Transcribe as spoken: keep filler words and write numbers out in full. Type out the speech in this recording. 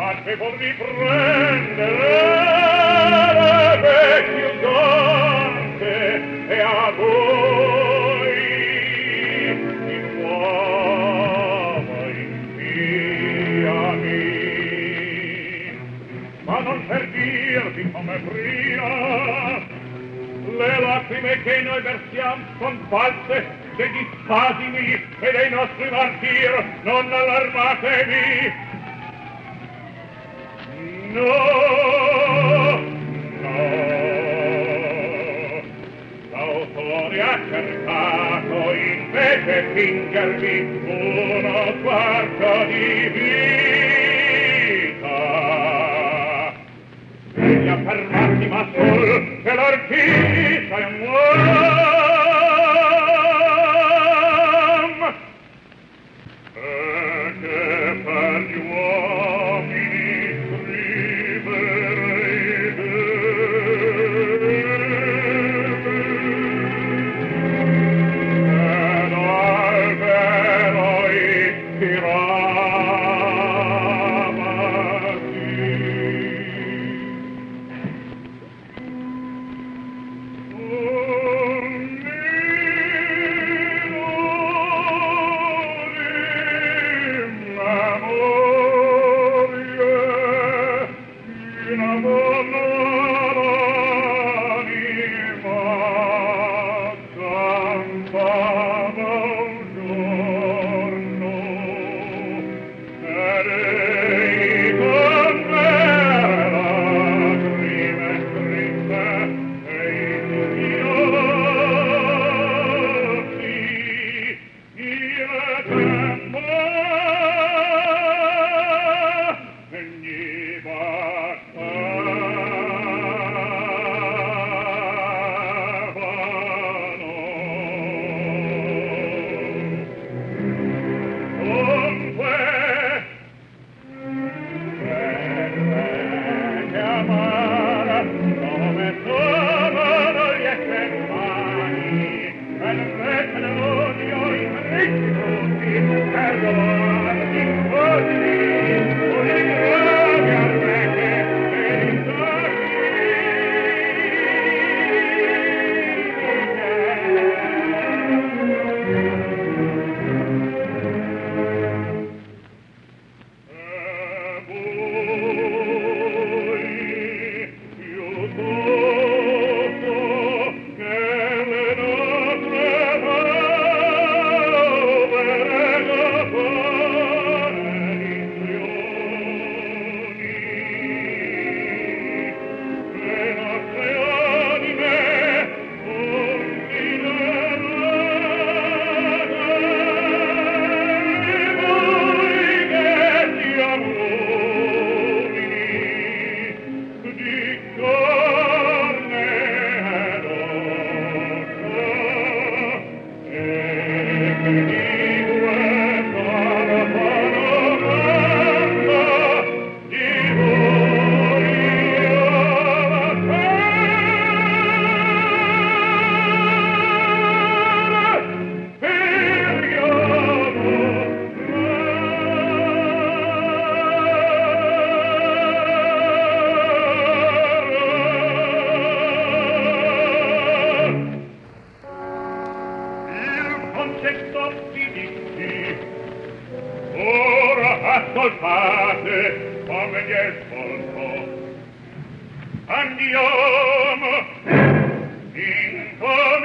che vuol riprendere le vecchie usanze e a voi di nuova inviami, ma non per dirvi come prima le lacrime che noi versiamo son false degli spasimi e dei nostri martir, non allarmatevi. No, no, l'autore ha cercato invece fingervi uno sguardo di vita. Egli ha fermati ma sol che l'artista è un uomo e che per gli uomini scriverei ed al vero ispiravati. Ascoltate, come gli ascolto. Andiamo in